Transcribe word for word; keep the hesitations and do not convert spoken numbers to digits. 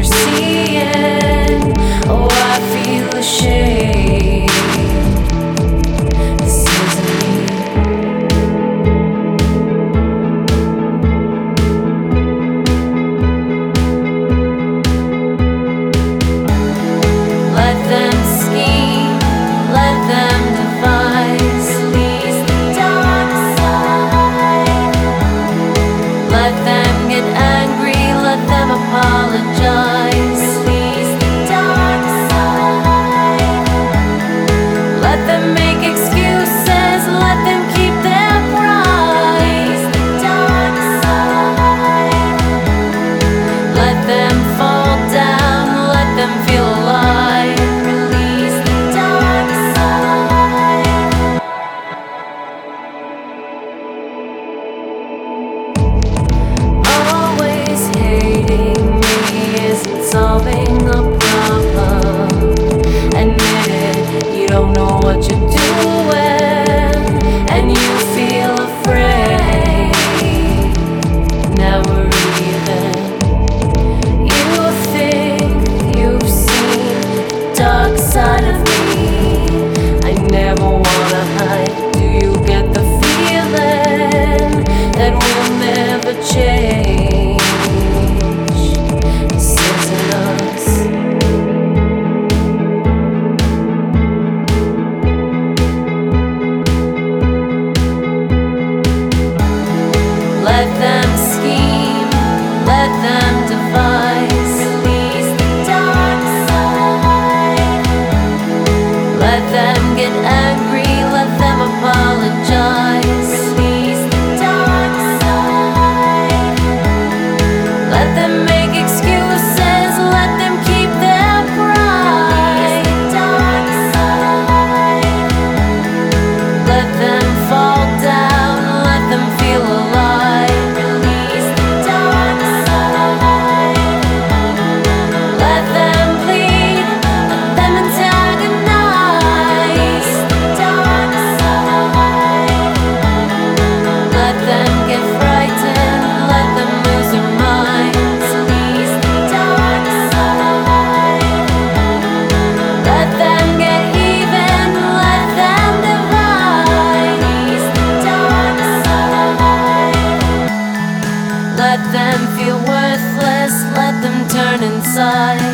you're seeing. Oh, I feel ashamed. This isn't me. Let them scheme, let them devise. Release the dark side. Let them get angry, let them apologize. Release the dark side. Let them make excuses, let them keep their pride. Release the dark side. Let them fall down, let them feel alive. Release the dark side. Always hating me isn't solving a problem. Admit it, you don't know what you're doing, and you feel afraid. Never even. You think you've seen the dark side of me. I never wanna hide. Do you get the feeling that we'll never change? This isn't us. Let them scheme, let them devise. Release the dark side. Let them get angry, let them apologize. Release the dark side. Let them make excuses, let them keep their pride. Release the dark side. Let them fall down, let them feel alive. Release the dark side. Let them bleed, let them antagonize. The dark side. Let them get frightened, let them lose their minds. Release the dark side. Let them get even, let them divide. Release the dark side. Let them feel worthless, let them turn inside.